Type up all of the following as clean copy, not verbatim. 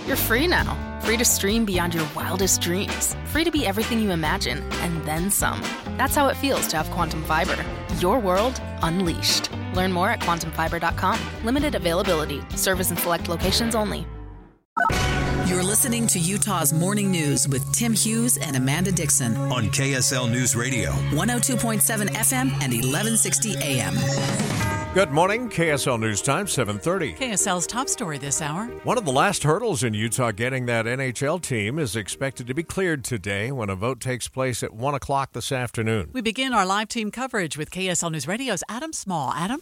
You're free now. Free to stream beyond your wildest dreams. Free to be everything you imagine, and then some. That's how it feels to have Quantum Fiber. Your world unleashed. Learn more at quantumfiber.com. Limited availability. Service in select locations only. You're listening to Utah's Morning News with Tim Hughes and Amanda Dixon on KSL News Radio, 102.7 FM and 1160 AM. Good morning, KSL News Time, 7:30. KSL's top story this hour. One of the last hurdles in Utah getting that NHL team is expected to be cleared today when a vote takes place at 1 o'clock this afternoon. We begin our live team coverage with KSL News Radio's Adam Small. Adam?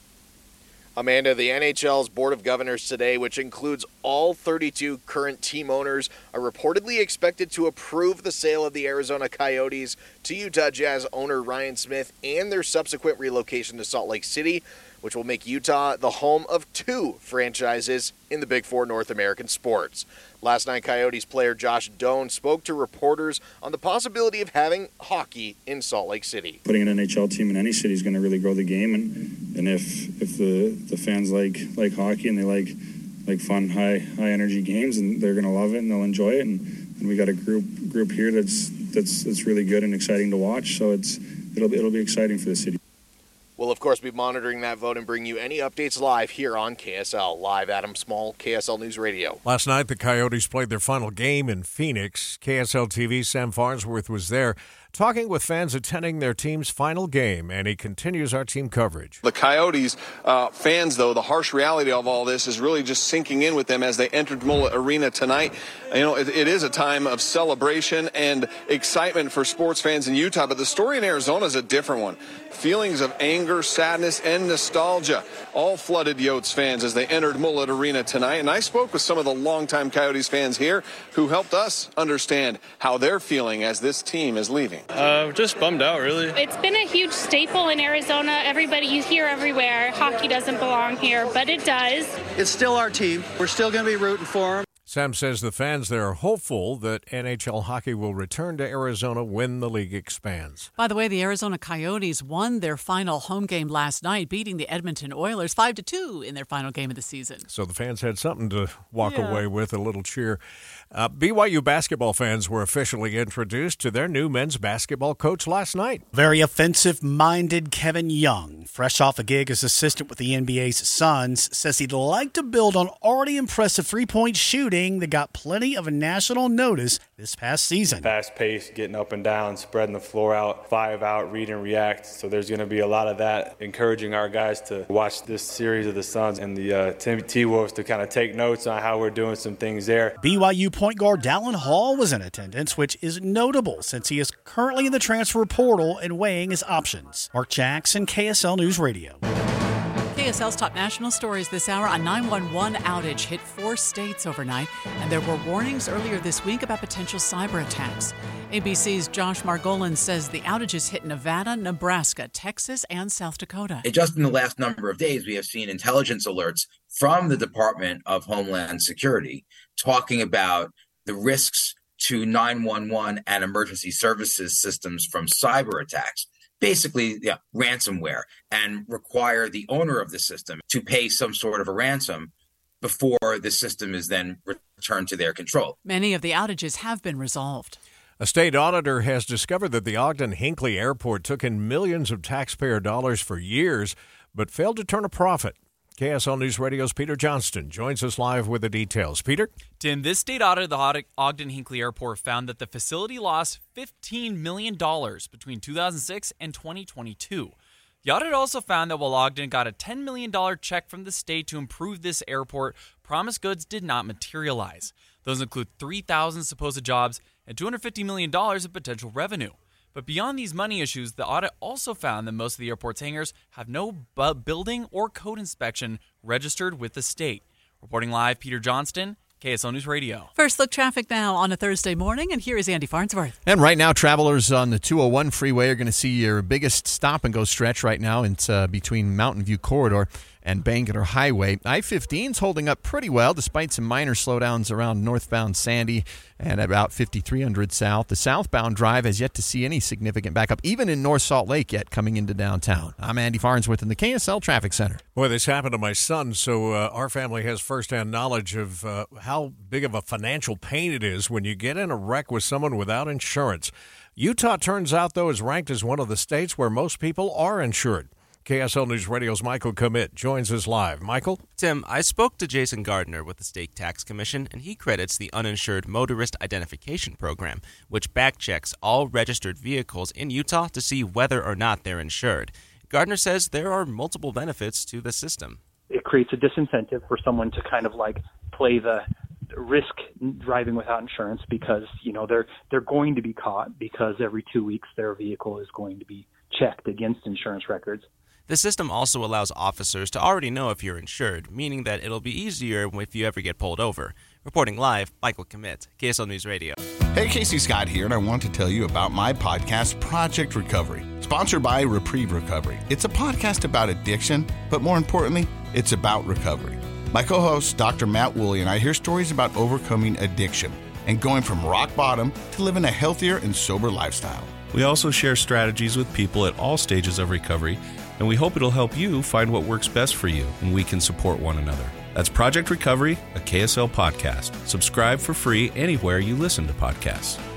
Amanda, the NHL's Board of Governors today, which includes all 32 current team owners, are reportedly expected to approve the sale of the Arizona Coyotes to Utah Jazz owner Ryan Smith and their subsequent relocation to Salt Lake City, which will make Utah the home of 2 franchises in the Big Four North American sports. Last night, Coyotes player Josh Doan spoke to reporters on the possibility of having hockey in Salt Lake City. Putting an NHL team in any city is going to really grow the game, and if the fans like hockey and they like fun, high energy games, and they're going to love it and they'll enjoy it, and we got a group here that's really good and exciting to watch. So it'll be exciting for the city. We'll, of course, be monitoring that vote and bring you any updates live here on KSL. Live, Adam Small, KSL News Radio. Last night, the Coyotes played their final game in Phoenix. KSL TV's Sam Farnsworth was there talking with fans attending their team's final game, and he continues our team coverage. The Coyotes fans, though, the harsh reality of all this is really just sinking in with them as they entered Mullet Arena tonight. You know, it is a time of celebration and excitement for sports fans in Utah, but the story in Arizona is a different one. Feelings of anger, sadness, and nostalgia all flooded Yotes fans as they entered Mullet Arena tonight. And I spoke with some of the longtime Coyotes fans here who helped us understand how they're feeling as this team is leaving. Just bummed out, really. It's been a huge staple in Arizona. Everybody, you hear everywhere, hockey doesn't belong here, but it does. It's still our team. We're still going to be rooting for them. Sam says the fans there are hopeful that NHL hockey will return to Arizona when the league expands. By the way, the Arizona Coyotes won their final home game last night, beating the Edmonton Oilers 5-2 in their final game of the season. So the fans had something to walk away with, a little cheer. BYU basketball fans were officially introduced to their new men's basketball coach last night. Very offensive-minded Kevin Young, fresh off a gig as assistant with the NBA's Suns, says he'd like to build on already impressive three-point shooting that got plenty of national notice this past season. Fast-paced, getting up and down, spreading the floor out, 5 out, read and react. So there's going to be a lot of that, encouraging our guys to watch this series of the Suns and the T-Wolves to kind of take notes on how we're doing some things there. BYU point guard Dallin Hall was in attendance, which is notable since he is currently in the transfer portal and weighing his options. Mark Jackson, KSL News Radio. KSL's top national stories this hour. A 911 outage hit 4 states overnight, and there were warnings earlier this week about potential cyber attacks. ABC's Josh Margolin says the outages hit Nevada, Nebraska, Texas, and South Dakota. Just in the last number of days, we have seen intelligence alerts from the Department of Homeland Security talking about the risks to 911 and emergency services systems from cyber attacks. Basically, ransomware, and require the owner of the system to pay some sort of a ransom before the system is then returned to their control. Many of the outages have been resolved. A state auditor has discovered that the Ogden-Hinckley Airport took in millions of taxpayer dollars for years, but failed to turn a profit. KSL News Radio's Peter Johnston joins us live with the details. Peter? Tim, this state audit of the Ogden-Hinckley Airport found that the facility lost $15 million between 2006 and 2022. The audit also found that while Ogden got a $10 million check from the state to improve this airport, promised goods did not materialize. Those include 3,000 supposed jobs and $250 million of potential revenue. But beyond these money issues, the audit also found that most of the airport's hangars have no building or code inspection registered with the state. Reporting live, Peter Johnston, KSL News Radio. First look traffic now on a Thursday morning, and here is Andy Farnsworth. And right now, travelers on the 201 freeway are going to see your biggest stop-and-go stretch right now. It's between Mountain View Corridor and Bangerter Highway. I-15's holding up pretty well despite some minor slowdowns around northbound Sandy and about 5300 south. The southbound drive has yet to see any significant backup, even in North Salt Lake yet, coming into downtown. I'm Andy Farnsworth in the KSL Traffic Center. Boy, this happened to my son, so our family has firsthand knowledge of how big of a financial pain it is when you get in a wreck with someone without insurance. Utah, turns out, though, is ranked as one of the states where most people are insured. KSL News Radio's Michael Commit joins us live. Michael? Tim, I spoke to Jason Gardner with the State Tax Commission, and he credits the Uninsured Motorist Identification Program, which backchecks all registered vehicles in Utah to see whether or not they're insured. Gardner says there are multiple benefits to the system. It creates a disincentive for someone to kind of like play the risk driving without insurance because, you know, they're going to be caught because every 2 weeks their vehicle is going to be checked against insurance records. The system also allows officers to already know if you're insured, meaning that it'll be easier if you ever get pulled over. Reporting live, Michael Commit, KSL News Radio. Hey, Casey Scott here, and I want to tell you about my podcast, Project Recovery, sponsored by Reprieve Recovery. It's a podcast about addiction, but more importantly, it's about recovery. My co-host, Dr. Matt Woolley, and I hear stories about overcoming addiction and going from rock bottom to living a healthier and sober lifestyle. We also share strategies with people at all stages of recovery, and we hope it'll help you find what works best for you, and we can support one another. That's Project Recovery, a KSL podcast. Subscribe for free anywhere you listen to podcasts.